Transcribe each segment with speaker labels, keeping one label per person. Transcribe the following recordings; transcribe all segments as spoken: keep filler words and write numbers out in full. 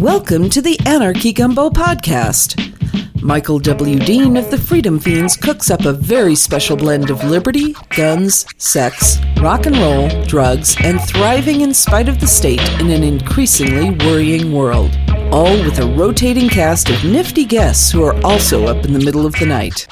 Speaker 1: Welcome to the Anarchy Gumbo Podcast. Michael W. Dean of the Freedom Fiends cooks up a very special blend of liberty, guns, sex, rock and roll, drugs, and thriving in spite of the state in an increasingly worrying world. All with a rotating cast of nifty guests who are also up in the middle of the night.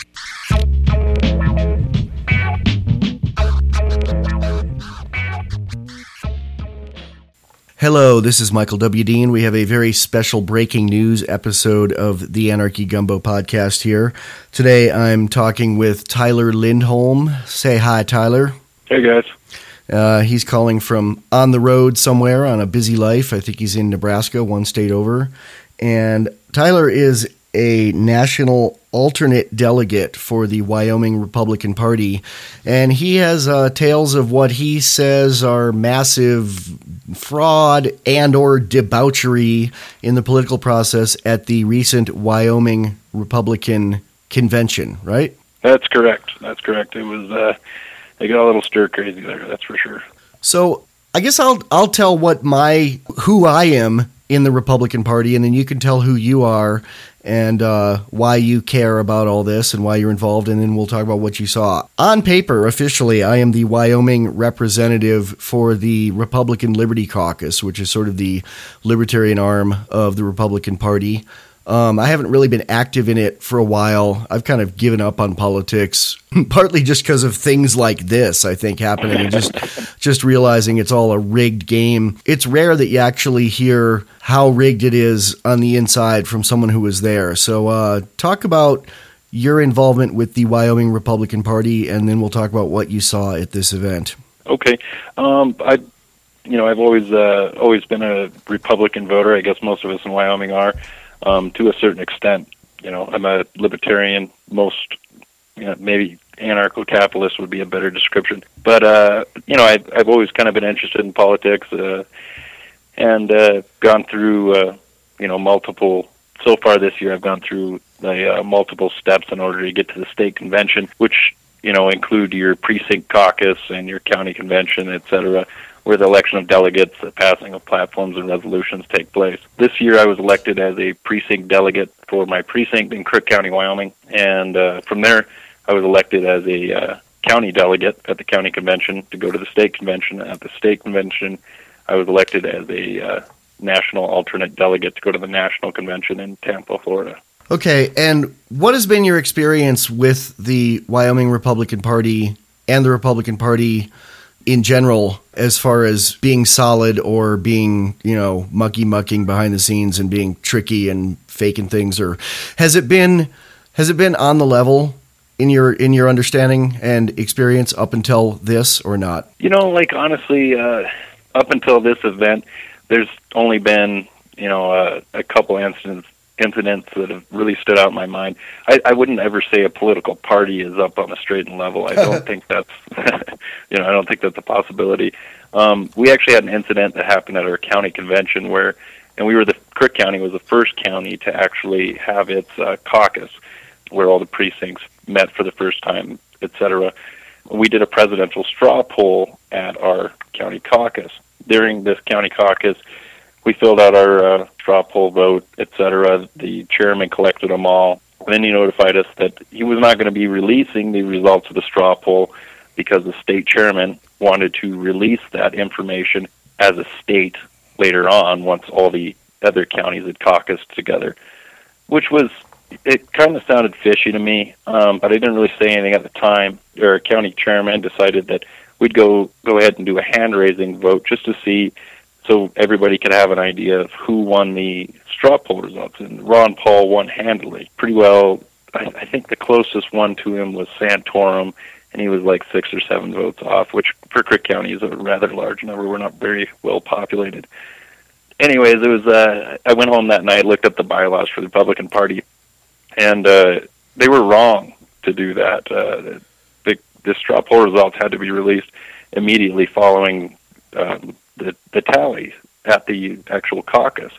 Speaker 2: Hello, this is Michael W. Dean. We have a very special breaking news episode of the Anarchy Gumbo podcast here. Today I'm talking with Tyler Lindholm. Say hi, Tyler.
Speaker 3: Hey, guys.
Speaker 2: Uh, he's calling from on the road somewhere on a busy life. I think he's in Nebraska, one state over. And Tyler is a national alternate delegate for the Wyoming Republican Party. And he has uh, tales of what he says are massive fraud and or debauchery in the political process at the recent Wyoming Republican Convention, right?
Speaker 3: That's correct. That's correct. It was, uh, they got a little stir crazy there, that's for sure.
Speaker 2: So I guess I'll I'll tell what my who I am in the Republican Party, and then you can tell who you are and uh, why you care about all this and why you're involved, and then we'll talk about what you saw. On paper, officially, I am the Wyoming representative for the Republican Liberty Caucus, which is sort of the libertarian arm of the Republican Party. Um, I haven't really been active in it for a while. I've kind of given up on politics, partly just because of things like this, I think, happening, and just just realizing it's all a rigged game. It's rare that you actually hear how rigged it is on the inside from someone who was there. So uh, talk about your involvement with the Wyoming Republican Party, and then we'll talk about what you saw at this event.
Speaker 3: Okay. Um, I, you know, I've always uh, always been a Republican voter. I guess most of us in Wyoming are. Um, to a certain extent, you know, I'm a libertarian. Most, you know, maybe anarcho-capitalist would be a better description. But, uh, you know, I've, I've always kind of been interested in politics uh, and uh, gone through, uh, you know, multiple, so far this year I've gone through the uh, multiple steps in order to get to the state convention, which, you know, include your precinct caucus and your county convention, et cetera, where the election of delegates, the passing of platforms and resolutions take place. This year I was elected as a precinct delegate for my precinct in Crook County, Wyoming, and uh, from there I was elected as a uh, county delegate at the county convention to go to the state convention. At the state convention I was elected as a uh, national alternate delegate to go to the national convention in Tampa, Florida.
Speaker 2: Okay, and what has been your experience with the Wyoming Republican Party and the Republican Party in general, as far as being solid or being, you know, mucky mucking behind the scenes and being tricky and faking things? Or has it been has it been on the level in your in your understanding and experience up until this, or not?
Speaker 3: You know, like honestly, uh, up until this event, there's only been, you know, uh, a couple incidents incidents that have really stood out in my mind. I, I wouldn't ever say a political party is up on a straight and level. I don't think that's, you know, I don't think that's a possibility. Um, we actually had an incident that happened at our county convention where, and we were the, Crook County was the first county to actually have its uh, caucus, where all the precincts met for the first time, et cetera. We did a presidential straw poll at our county caucus. During this county caucus, we filled out our uh, straw poll vote, et cetera. The chairman collected them all. And then he notified us that he was not going to be releasing the results of the straw poll because the state chairman wanted to release that information as a state later on once all the other counties had caucused together, which was, it kind of sounded fishy to me, um, but I didn't really say anything at the time. Our county chairman decided that we'd go, go ahead and do a hand-raising vote just to see, so everybody could have an idea of who won the straw poll results. And Ron Paul won handily. Pretty well, I, I think the closest one to him was Santorum, and he was like six or seven votes off, which for Crook County is a rather large number. We're not very well populated. Anyways, it was. Uh, I went home that night, looked up the bylaws for the Republican Party, and uh, they were wrong to do that. Uh, the, the straw poll results had to be released immediately following um, the, the tally at the actual caucus.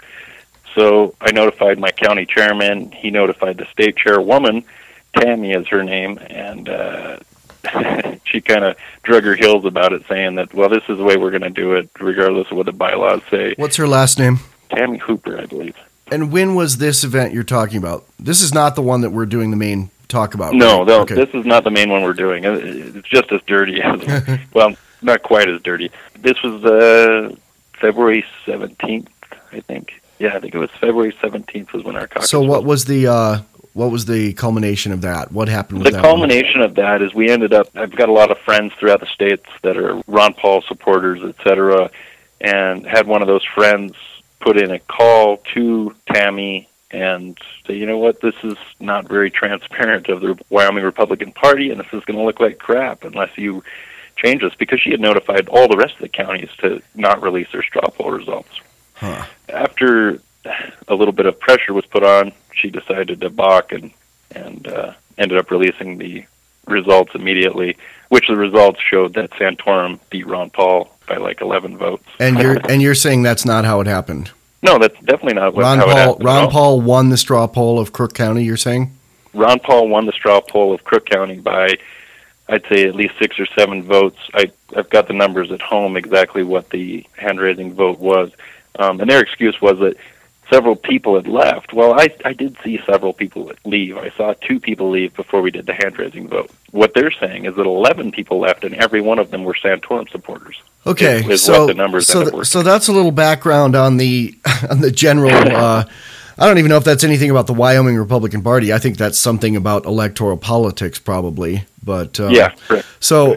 Speaker 3: So I notified my county chairman. He notified the state chairwoman, Tammy is her name, and uh, she kind of drug her heels about it, saying that, well, this is the way we're going to do it, regardless of what the bylaws say.
Speaker 2: What's her last name?
Speaker 3: Tammy Hooper, I believe.
Speaker 2: And when was this event you're talking about? This is not the one that we're doing the main talk about.
Speaker 3: No,
Speaker 2: right?
Speaker 3: no,
Speaker 2: Okay.
Speaker 3: This is not the main one we're doing. It's just as dirty as, well, not quite as dirty. This was uh, February seventeenth, I think. Yeah, I think it was February seventeenth was when our caucus
Speaker 2: So what
Speaker 3: was.
Speaker 2: was the uh, what was the culmination of that? What happened with
Speaker 3: The
Speaker 2: that
Speaker 3: culmination of that is we ended up, I've got a lot of friends throughout the states that are Ron Paul supporters, et cetera, and had one of those friends put in a call to Tammy and say, you know what, this is not very transparent of the Wyoming Republican Party, and this is going to look like crap unless you change this, because she had notified all the rest of the counties to not release their straw poll results.
Speaker 2: Huh.
Speaker 3: After a little bit of pressure was put on, she decided to balk and, and uh, ended up releasing the results immediately, which the results showed that Santorum beat Ron Paul by like eleven votes.
Speaker 2: And you're and you're saying that's not how it happened.
Speaker 3: No, that's definitely not what,
Speaker 2: Ron
Speaker 3: how it
Speaker 2: Paul
Speaker 3: happened.
Speaker 2: Ron Paul won the straw poll of Crook County, you're saying?
Speaker 3: Ron Paul won the straw poll of Crook County by, I'd say, at least six or seven votes. I, I've got the numbers at home, exactly what the hand-raising vote was. Um, and their excuse was that several people had left. Well, I, I did see several people leave. I saw two people leave before we did the hand-raising vote. What they're saying is that eleven people left, and every one of them were Santorum supporters.
Speaker 2: Okay,
Speaker 3: is, is
Speaker 2: so
Speaker 3: what the numbers
Speaker 2: so,
Speaker 3: end up
Speaker 2: th-
Speaker 3: working.
Speaker 2: so that's a little background on the on the general. Uh, I don't even know if that's anything about the Wyoming Republican Party. I think that's something about electoral politics, probably. But uh,
Speaker 3: yeah, correct.
Speaker 2: So,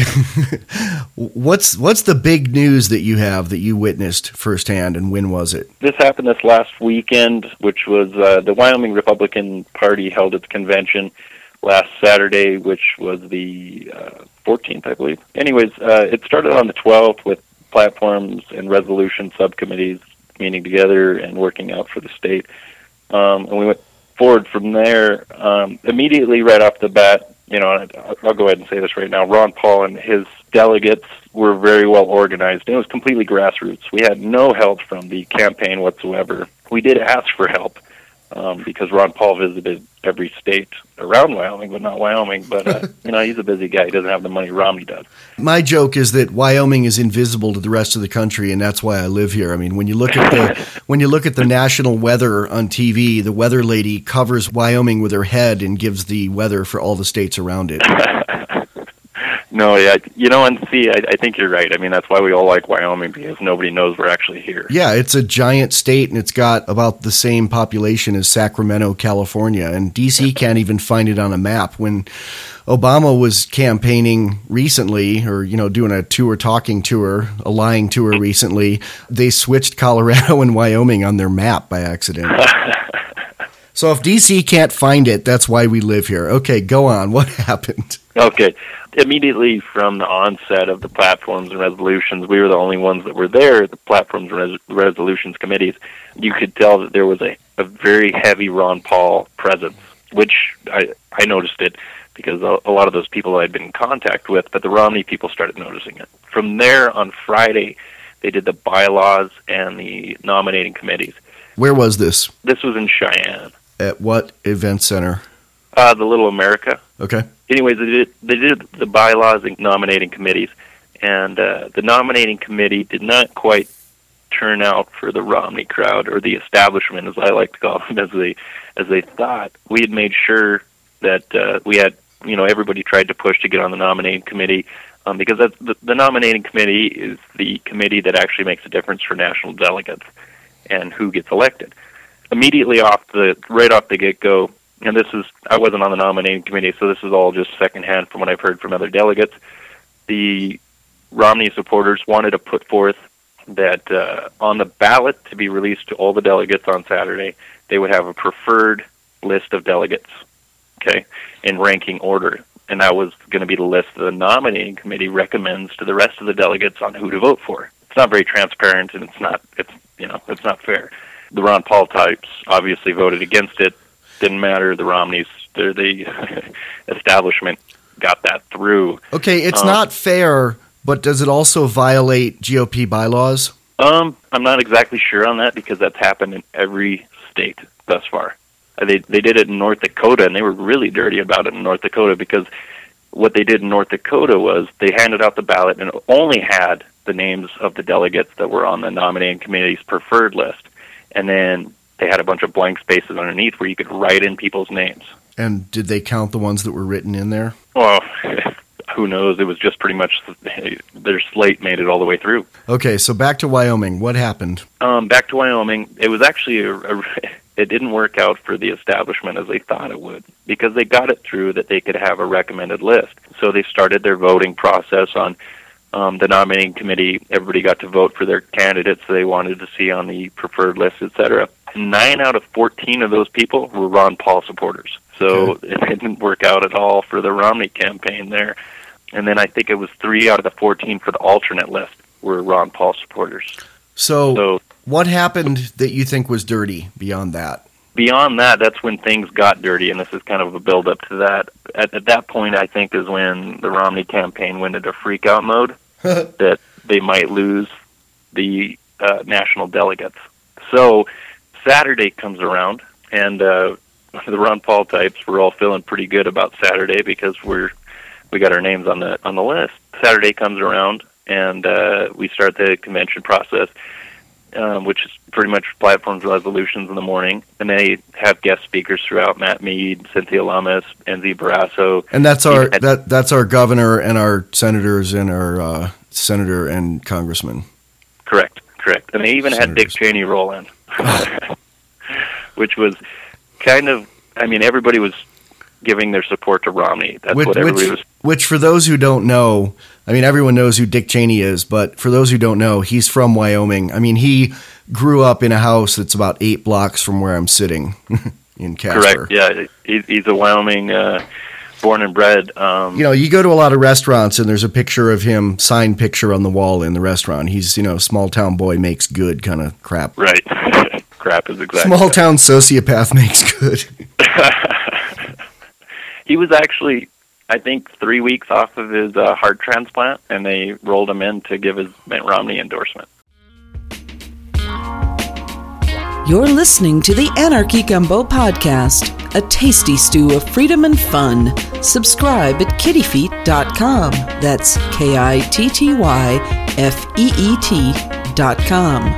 Speaker 2: what's what's the big news that you have that you witnessed firsthand, and when was it?
Speaker 3: This happened this last weekend, which was uh, the Wyoming Republican Party held its convention last Saturday, which was the uh, fourteenth, I believe. Anyways, uh, it started on the twelfth with platforms and resolution subcommittees meeting together and working out for the state. Um, and we went forward from there. Um, immediately right off the bat, you know, I'll go ahead and say this right now, Ron Paul and his delegates were very well organized. It was completely grassroots. We had no help from the campaign whatsoever. We did ask for help um, because Ron Paul visited every state around Wyoming, but not Wyoming. But, uh, you know, he's a busy guy. He doesn't have the money Romney does. My
Speaker 2: joke is that Wyoming is invisible to the rest of the country, and that's why I live here. I mean, when you look at the when you look at the national weather on T V, the weather lady covers Wyoming with her head and gives the weather for all the states around it.
Speaker 3: No, yeah, you know, and see, I, I think you're right. I mean, that's why we all like Wyoming, because nobody knows we're actually here.
Speaker 2: Yeah, it's a giant state, and it's got about the same population as Sacramento, California, and D C can't even find it on a map. When Obama was campaigning recently, or, you know, doing a tour, talking tour, a lying tour recently, they switched Colorado and Wyoming on their map by accident. So if D C can't find it, that's why we live here. Okay, go on. What happened?
Speaker 3: Okay. Immediately from the onset of the platforms and resolutions, we were the only ones that were there at the platforms and res- resolutions committees. You could tell that there was a, a very heavy Ron Paul presence, which I, I noticed it because a, a lot of those people I'd been in contact with, but the Romney people started noticing it. From there, on Friday, they did the bylaws and the nominating committees.
Speaker 2: Where was this?
Speaker 3: This was in Cheyenne.
Speaker 2: At what event center?
Speaker 3: Uh, the Little America.
Speaker 2: Okay.
Speaker 3: Anyways, they did, they did the bylaws and nominating committees, and uh, the nominating committee did not quite turn out for the Romney crowd, or the establishment, as I like to call them, as they as they thought. We had made sure that uh, we had, you know, everybody tried to push to get on the nominating committee, um, because that's, the, the nominating committee is the committee that actually makes a difference for national delegates and who gets elected. Immediately off the right off the get-go, and this is, I wasn't on the nominating committee, so this is all just secondhand from what I've heard from other delegates. The Romney supporters wanted to put forth that uh, on the ballot to be released to all the delegates on Saturday, they would have a preferred list of delegates, okay, in ranking order. And that was going to be the list that the nominating committee recommends to the rest of the delegates on who to vote for. It's not very transparent, and it's not, it's, you know, it's not fair. The Ron Paul types obviously voted against it. Didn't matter. The Romneys, the establishment got that through.
Speaker 2: Okay, it's
Speaker 3: um,
Speaker 2: not fair, but does it also violate G O P bylaws?
Speaker 3: Um, I'm not exactly sure on that, because that's happened in every state thus far. They they did it in North Dakota, and they were really dirty about it in North Dakota, because what they did in North Dakota was they handed out the ballot and only had the names of the delegates that were on the nominating committee's preferred list. and then they had a bunch of blank spaces underneath where you could write in people's names.
Speaker 2: And did they count the ones that were written in there?
Speaker 3: Well, who knows? It was just pretty much their slate made it all the way through.
Speaker 2: Okay, so back to Wyoming. What happened?
Speaker 3: Um, back to Wyoming. It was actually a, a, it didn't work out for the establishment as they thought it would, because they got it through that they could have a recommended list. So they started their voting process on um, the nominating committee. Everybody got to vote for their candidates they wanted to see on the preferred list, et cetera. Nine out of fourteen of those people were Ron Paul supporters. So okay. It didn't work out at all for the Romney campaign there. And then I think it was three out of the fourteen for the alternate list were Ron Paul supporters.
Speaker 2: So,
Speaker 3: so
Speaker 2: what happened that you think was dirty beyond that?
Speaker 3: Beyond that, that's when things got dirty, and this is kind of a build-up to that. At, at that point, I think, is when the Romney campaign went into freak-out mode, that they might lose the uh, national delegates. So Saturday comes around, and uh, the Ron Paul types were all feeling pretty good about Saturday because we're we got our names on the on the list. Saturday comes around, and uh, we start the convention process, um, which is pretty much platforms and resolutions in the morning, and they have guest speakers throughout: Matt Mead, Cynthia Lummis, N Z Barrasso,
Speaker 2: and that's our had, that that's our governor and our senators and our uh, senator and congressman.
Speaker 3: Correct, correct, and they even senators. had Dick Cheney roll in, which was kind of, I mean, everybody was giving their support to Romney. That's
Speaker 2: which,
Speaker 3: what everybody
Speaker 2: which,
Speaker 3: was.
Speaker 2: Which, for those who don't know, I mean, everyone knows who Dick Cheney is, but for those who don't know, he's from Wyoming. I mean, he grew up in a house that's about eight blocks from where I'm sitting in Casper.
Speaker 3: Correct, yeah. He, he's a Wyoming uh, born and bred. Um,
Speaker 2: you know, you go to a lot of restaurants, and there's a picture of him, signed picture on the wall in the restaurant. He's, you know, small town boy makes good kind of crap.
Speaker 3: Right. Crap is exactly
Speaker 2: Small town sociopath makes good.
Speaker 3: He was actually, I think, three weeks off of his uh, heart transplant, and they rolled him in to give his Mitt Romney endorsement.
Speaker 1: You're listening to the Anarchy Gumbo Podcast, a tasty stew of freedom and fun. Subscribe at kitty feet dot com. That's K I T T Y F E E T dot com.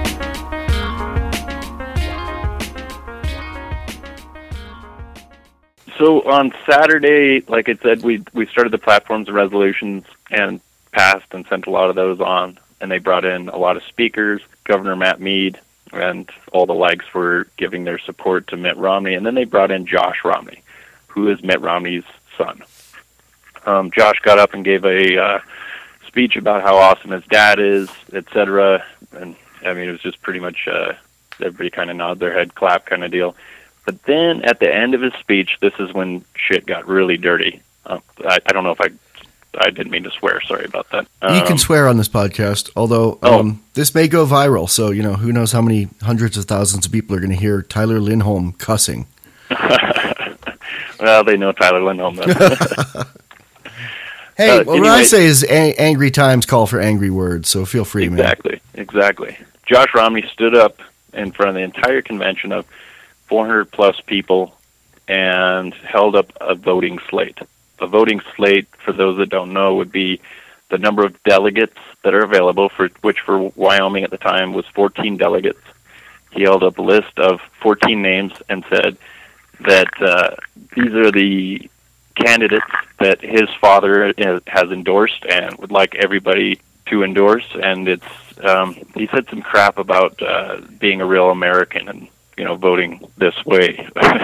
Speaker 3: So on Saturday, like I said, we we started the platforms and resolutions and passed and sent a lot of those on, and they brought in a lot of speakers, Governor Matt Mead, and all the likes for giving their support to Mitt Romney, and then they brought in Josh Romney, who is Mitt Romney's son. Um, Josh got up and gave a uh, speech about how awesome his dad is, et cetera, and I mean, it was just pretty much uh, everybody kind of nod their head, clap kind of deal. But then at the end of his speech, this is when shit got really dirty. Uh, I, I don't know if I I didn't mean to swear. Sorry about that. Um,
Speaker 2: you can swear on this podcast, although
Speaker 3: oh.
Speaker 2: um, this may go viral. So, you know, who knows how many hundreds of thousands of people are going to hear Tyler Lindholm cussing.
Speaker 3: Well, they know Tyler Lindholm.
Speaker 2: Hey,
Speaker 3: uh,
Speaker 2: well,
Speaker 3: anyway,
Speaker 2: what I say is a- angry times call for angry words, so feel free,
Speaker 3: exactly,
Speaker 2: man.
Speaker 3: Exactly, exactly. Josh Romney stood up in front of the entire convention of four hundred plus people and held up a voting slate. A voting slate, for those that don't know, would be the number of delegates that are available, for which for Wyoming at the time was fourteen delegates. He held up a list of fourteen names and said that uh, these are the candidates that his father has endorsed and would like everybody to endorse. And it's um, he said some crap about uh, being a real American and, you know, voting this way.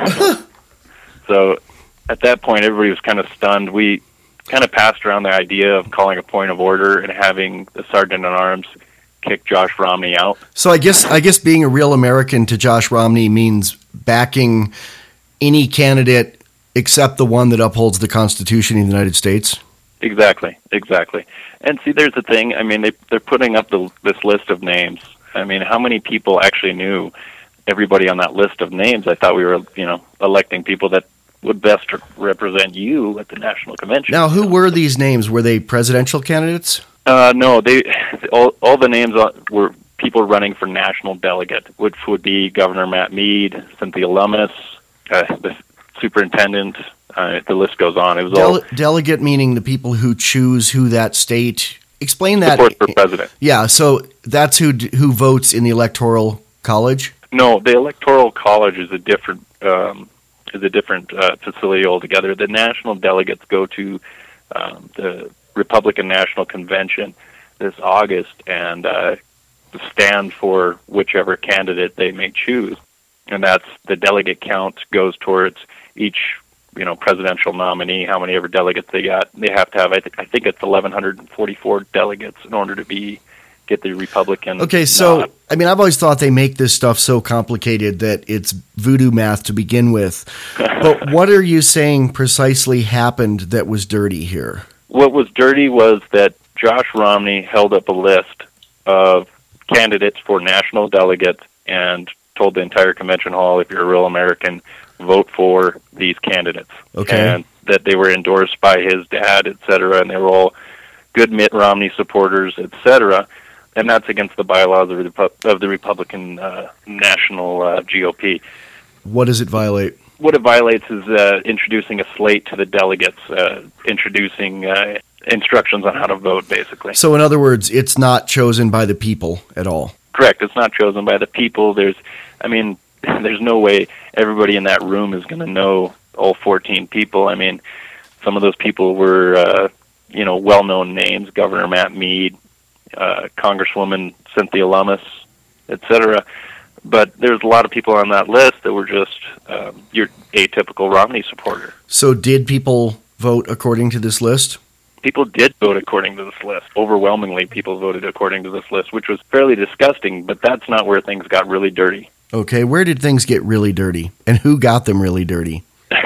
Speaker 3: So at that point, everybody was kind of stunned. We kind of passed around the idea of calling a point of order and having the sergeant-at-arms kick Josh Romney out.
Speaker 2: So I guess I guess being a real American to Josh Romney means backing any candidate except the one that upholds the Constitution of the United States.
Speaker 3: Exactly, exactly. And see, there's the thing. I mean, they, they're putting up the, this list of names. I mean, how many people actually knew everybody on that list of names? I thought we were, you know, electing people that would best represent you at the national convention.
Speaker 2: Now, who were these names? Were they presidential candidates?
Speaker 3: Uh, no, they all, all the names were people running for national delegate, which would be Governor Matt Mead, Cynthia Lummis, uh, the superintendent. Uh, the list goes on. It was
Speaker 2: Dele-
Speaker 3: all
Speaker 2: delegate, meaning the people who choose who that state. Explain that.
Speaker 3: Support for president.
Speaker 2: Yeah, so that's who who votes in the Electoral College.
Speaker 3: No, the Electoral College is a different um, is a different uh, facility altogether. The national delegates go to um, the Republican National Convention this August and uh, stand for whichever candidate they may choose, and that's the delegate count goes towards each you know presidential nominee. How many ever delegates they got, they have to have. I, th- I think it's eleven forty-four delegates in order to be. Get the Republican.
Speaker 2: Okay, so,
Speaker 3: nod.
Speaker 2: I mean, I've always thought they make this stuff so complicated that it's voodoo math to begin with. But what are you saying precisely happened that was dirty here?
Speaker 3: What was dirty was that Josh Romney held up a list of candidates for national delegates and told the entire convention hall, if you're a real American, vote for these candidates.
Speaker 2: Okay.
Speaker 3: And that they were endorsed by his dad, et cetera, and they were all good Mitt Romney supporters, et cetera. And that's against the bylaws of the, of the Republican uh, National uh, G O P.
Speaker 2: What does it violate?
Speaker 3: What it violates is uh, introducing a slate to the delegates, uh, introducing uh, instructions on how to vote, basically.
Speaker 2: So in other words, it's not chosen by the people at all.
Speaker 3: Correct. It's not chosen by the people. There's, I mean, there's no way everybody in that room is going to know all fourteen people. I mean, some of those people were, uh, you know, well-known names, Governor Matt Mead, Uh, Congresswoman Cynthia Lummis, et cetera. But there's a lot of people on that list that were just um, your atypical Romney supporter.
Speaker 2: So did people vote according to this list?
Speaker 3: People did vote according to this list. Overwhelmingly, people voted according to this list, which was fairly disgusting, but that's not where things got really dirty.
Speaker 2: Okay, where did things get really dirty? And who got them really dirty?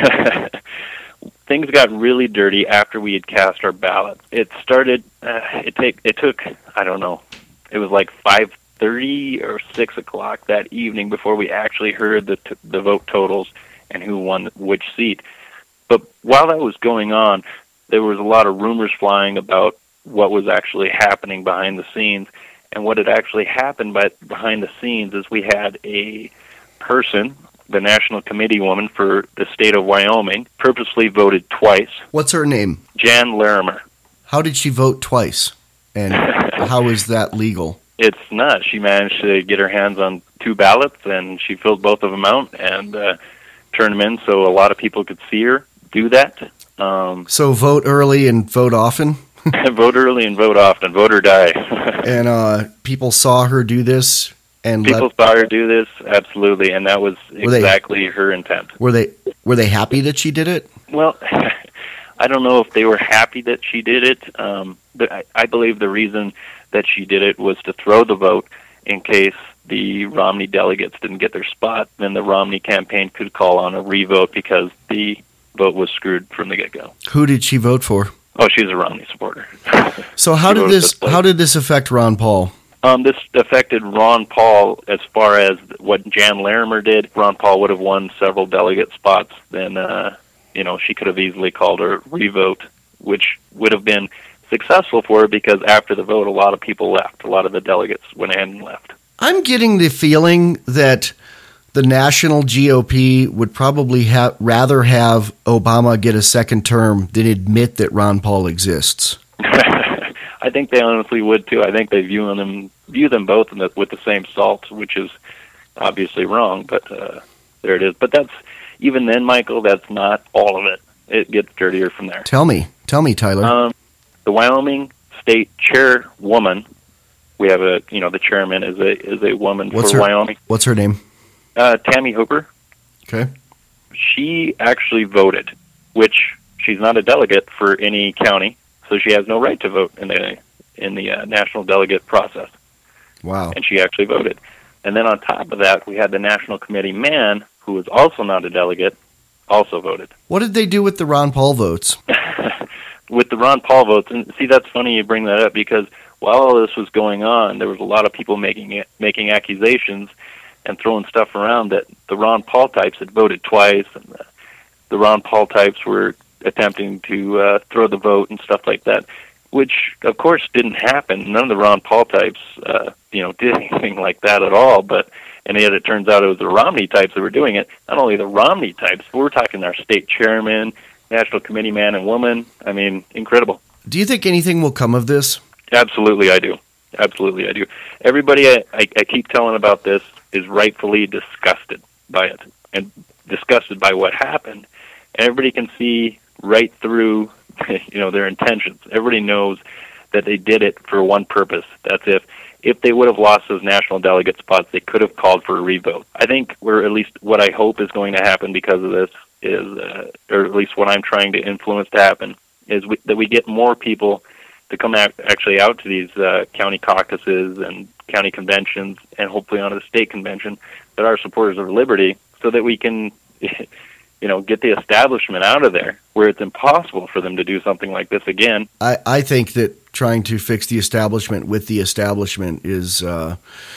Speaker 3: Things got really dirty after we had cast our ballots. It started, uh, it, take, it took, I don't know, it was like five thirty or six o'clock that evening before we actually heard the t- the vote totals and who won which seat. But while that was going on, there was a lot of rumors flying about what was actually happening behind the scenes. And what had actually happened by, behind the scenes is we had a person, the National Committee woman for the state of Wyoming, purposely voted twice.
Speaker 2: What's her name?
Speaker 3: Jan Larimer.
Speaker 2: How did she vote twice? And how is that legal?
Speaker 3: It's not. She managed to get her hands on two ballots, and she filled both of them out and uh, turned them in so a lot of people could see her do that. Um,
Speaker 2: so vote early and vote often?
Speaker 3: Vote early and vote often. Vote or die.
Speaker 2: And uh, people saw her do this? And
Speaker 3: People
Speaker 2: let,
Speaker 3: saw her do this, absolutely, and that was
Speaker 2: Were they-
Speaker 3: exactly her intent.
Speaker 2: were they were they happy that she did it?
Speaker 3: Well, I don't know if they were happy that she did it, um, but I, I believe the reason that she did it was to throw the vote in case the Romney delegates didn't get their spot. Then the Romney campaign could call on a revote because the vote was screwed from the get-go.
Speaker 2: Who did she vote for?
Speaker 3: Oh, she's a Romney supporter.
Speaker 2: So how
Speaker 3: She
Speaker 2: did
Speaker 3: voted
Speaker 2: this
Speaker 3: this way.
Speaker 2: how did this affect Ron Paul?
Speaker 3: Um, this affected Ron Paul as far as what Jan Larimer did. Ron Paul would have won several delegate spots. Then, uh, you know, she could have easily called her revote, which would have been successful for her because after the vote, a lot of people left. A lot of the delegates went ahead and left.
Speaker 2: I'm getting the feeling that the national G O P would probably ha- rather have Obama get a second term than admit that Ron Paul exists.
Speaker 3: I think they honestly would too. I think they view them view them both in the, with the same salt, which is obviously wrong. But uh, there it is. But that's even then, Michael. That's not all of it. It gets dirtier from there.
Speaker 2: Tell me, tell me, Tyler.
Speaker 3: Um, the Wyoming State Chairwoman. We have a you know the chairman is a is a woman
Speaker 2: What's
Speaker 3: for
Speaker 2: her-
Speaker 3: Wyoming.
Speaker 2: What's her name?
Speaker 3: Uh, Tammy Hooper.
Speaker 2: Okay.
Speaker 3: She actually voted, which she's not a delegate for any county, so she has no right to vote in the in the uh, national delegate process.
Speaker 2: Wow.
Speaker 3: And she actually voted. And then on top of that, we had the National Committee man, who was also not a delegate, also voted.
Speaker 2: What did they do with the Ron Paul votes?
Speaker 3: With the Ron Paul votes, and see, that's funny you bring that up because while all this was going on, there was a lot of people making it, making accusations and throwing stuff around that the Ron Paul types had voted twice, and the, the Ron Paul types were attempting to uh, throw the vote and stuff like that, which, of course, didn't happen. None of the Ron Paul types, uh, you know, did anything like that at all, but and yet it turns out it was the Romney types that were doing it. Not only the Romney types, but we're talking our state chairman, National Committee man and woman. I mean, incredible.
Speaker 2: Do you think anything will come of this?
Speaker 3: Absolutely, I do. Absolutely, I do. Everybody I, I, I keep telling about this is rightfully disgusted by it and disgusted by what happened. And everybody can see right through, you know, their intentions. Everybody knows that they did it for one purpose. That's if if they would have lost those national delegate spots, they could have called for a revote. I think, or at least what I hope is going to happen because of this is, uh, or at least what I'm trying to influence to happen, is we, that we get more people to come out, actually out to these uh, county caucuses and county conventions, and hopefully onto the state convention, that are supporters of liberty, so that we can, you know, get the establishment out of there, where it's impossible for them to do something like this again.
Speaker 2: I, I think that trying to fix the establishment with the establishment is, uh,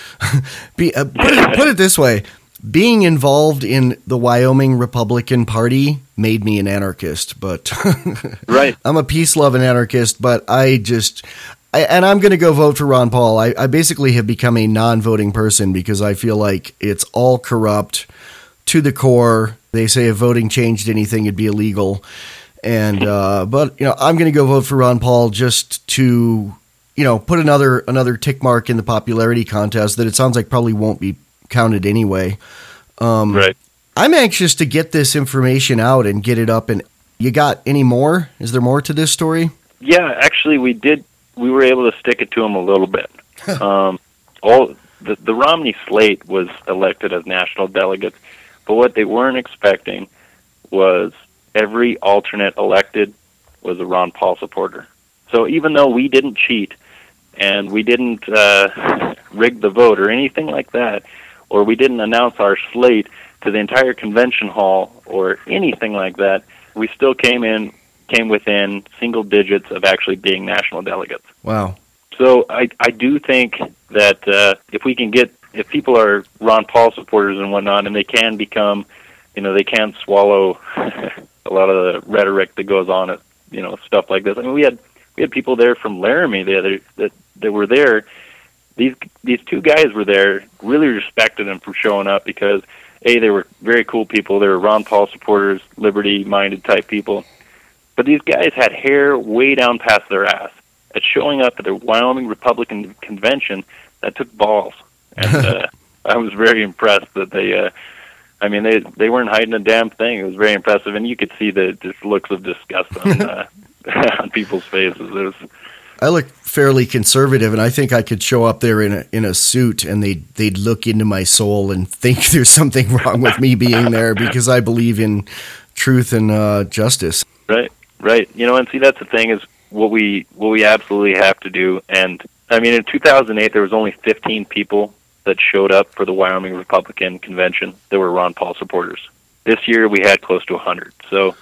Speaker 2: be, uh, put, it, put it this way, being involved in the Wyoming Republican Party made me an anarchist, but
Speaker 3: right.
Speaker 2: I'm a peace-loving anarchist, but I just, I, and I'm going to go vote for Ron Paul. I, I basically have become a non-voting person because I feel like it's all corrupt to the core. They say if voting changed anything, it'd be illegal. And, uh, but, you know, I'm going to go vote for Ron Paul just to, you know, put another, another tick mark in the popularity contest that it sounds like probably won't be counted anyway. Um,
Speaker 3: right.
Speaker 2: I'm anxious to get this information out and get it up. And you got any more? Is there more to this story?
Speaker 3: Yeah, actually we did. We were able to stick it to them a little bit. um, all the, the Romney slate was elected as national delegates, but what they weren't expecting was every alternate elected was a Ron Paul supporter. So even though we didn't cheat and we didn't uh, rig the vote or anything like that, or we didn't announce our slate to the entire convention hall or anything like that, we still came in, came within single digits of actually being national delegates.
Speaker 2: Wow.
Speaker 3: So I, I do think that uh, if we can get, if people are Ron Paul supporters and whatnot, and they can become, you know, they can swallow a lot of the rhetoric that goes on at, you know, stuff like this. I mean, we had we had people there from Laramie the other that that were there. These these two guys were there. Really respected them for showing up because A, they were very cool people. They were Ron Paul supporters, liberty-minded type people. But these guys had hair way down past their ass. At showing up at the Wyoming Republican Convention, that took balls. And uh, I was very impressed that they, uh, I mean, they they weren't hiding a damn thing. It was very impressive. And you could see the just looks of disgust on, uh, on people's faces. It was,
Speaker 2: I look fairly conservative, and I think I could show up there in a in a suit, and they they'd look into my soul and think there's something wrong with me being there because I believe in truth and uh, justice.
Speaker 3: Right, right. You know, and see, that's the thing is what we what we absolutely have to do. And I mean, in two thousand eight, there was only fifteen people that showed up for the Wyoming Republican Convention that were Ron Paul supporters. This year, we had close to one hundred. So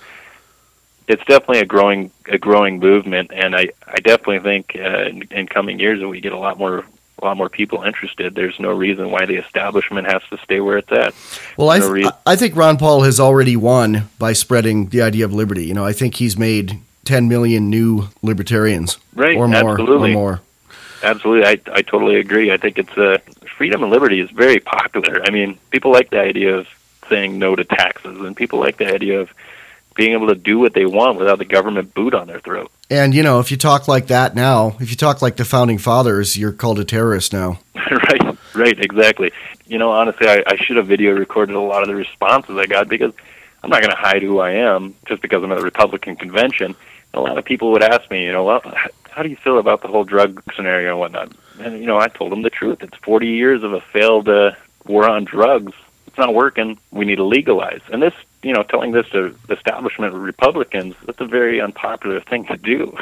Speaker 3: it's definitely a growing a growing movement, and I, I definitely think uh, in, in coming years that we get a lot more a lot more people interested. There's no reason why the establishment has to stay where it's at.
Speaker 2: Well, I
Speaker 3: no
Speaker 2: th- I think Ron Paul has already won by spreading the idea of liberty. You know, I think he's made ten million new libertarians,
Speaker 3: right?
Speaker 2: Or more,
Speaker 3: absolutely.
Speaker 2: or more.
Speaker 3: Absolutely, I I totally agree. I think it's uh, freedom and liberty is very popular. I mean, people like the idea of saying no to taxes, and people like the idea of being able to do what they want without the government boot on their throat.
Speaker 2: And, you know, if you talk like that now, if you talk like the Founding Fathers, you're called a terrorist now.
Speaker 3: right, right, exactly. You know, honestly, I, I should have video recorded a lot of the responses I got because I'm not going to hide who I am just because I'm at the Republican convention. And a lot of people would ask me, you know, well, how do you feel about the whole drug scenario and whatnot? And, you know, I told them the truth. It's forty years of a failed uh, war on drugs. It's not working. We need to legalize. And this, you know, telling this to establishment Republicans, that's a very unpopular thing to do.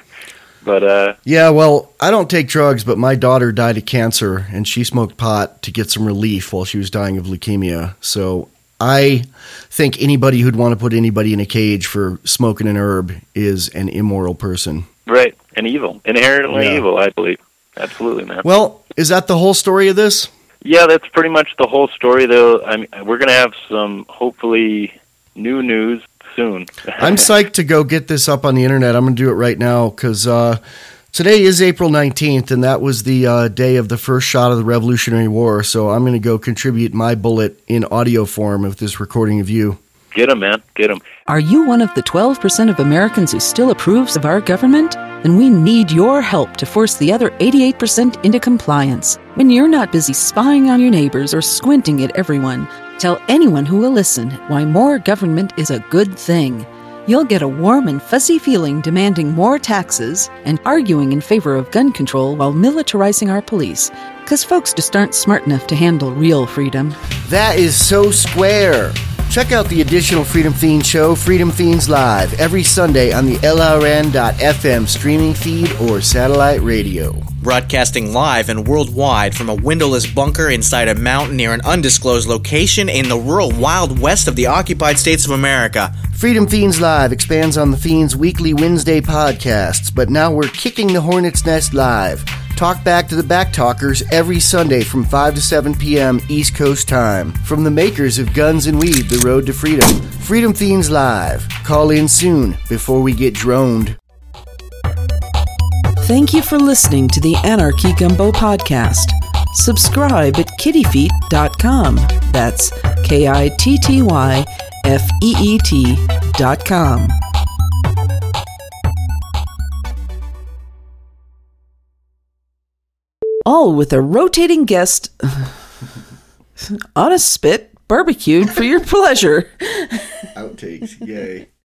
Speaker 3: but uh,
Speaker 2: yeah, well, I don't take drugs, but my daughter died of cancer, and she smoked pot to get some relief while she was dying of leukemia. So I think anybody who'd want to put anybody in a cage for smoking an herb is an immoral person.
Speaker 3: Right, and evil. Inherently
Speaker 2: yeah.
Speaker 3: evil, I believe. Absolutely, man.
Speaker 2: Well, is that the whole story of this?
Speaker 3: Yeah, that's pretty much the whole story, though. I mean, we're going to have some, hopefully, new news soon.
Speaker 2: I'm psyched to go get this up on the internet. I'm going to do it right now because uh, today is April nineteenth, and that was the uh, day of the first shot of the Revolutionary War. So I'm going to go contribute my bullet in audio form of this recording of you.
Speaker 3: Get them, man. Get them.
Speaker 1: Are you one of the twelve percent of Americans who still approves of our government? Then we need your help to force the other eighty-eight percent into compliance. When you're not busy spying on your neighbors or squinting at everyone, tell anyone who will listen why more government is a good thing. You'll get a warm and fuzzy feeling demanding more taxes and arguing in favor of gun control while militarizing our police, because folks just aren't smart enough to handle real freedom.
Speaker 2: That is so square. Check out the additional Freedom Fiends show, Freedom Fiends Live, every Sunday on the L R N dot F M streaming feed or satellite radio.
Speaker 4: Broadcasting live and worldwide from a windowless bunker inside a mountain near an undisclosed location in the rural Wild West of the occupied states of America.
Speaker 2: Freedom Fiends Live expands on the Fiends' weekly Wednesday podcasts, but now we're kicking the hornet's nest live. Talk back to the back talkers every Sunday from five to seven p.m. East Coast time. From the makers of Guns and Weed, The Road to Freedom. Freedom Fiends Live. Call in soon before we get droned.
Speaker 1: Thank you for listening to the Anarchy Gumbo podcast. Subscribe at kitty feet dot com. That's K I T T Y F E E T dot com. All with a rotating guest on a spit, barbecued for your pleasure.
Speaker 2: Outtakes, yay.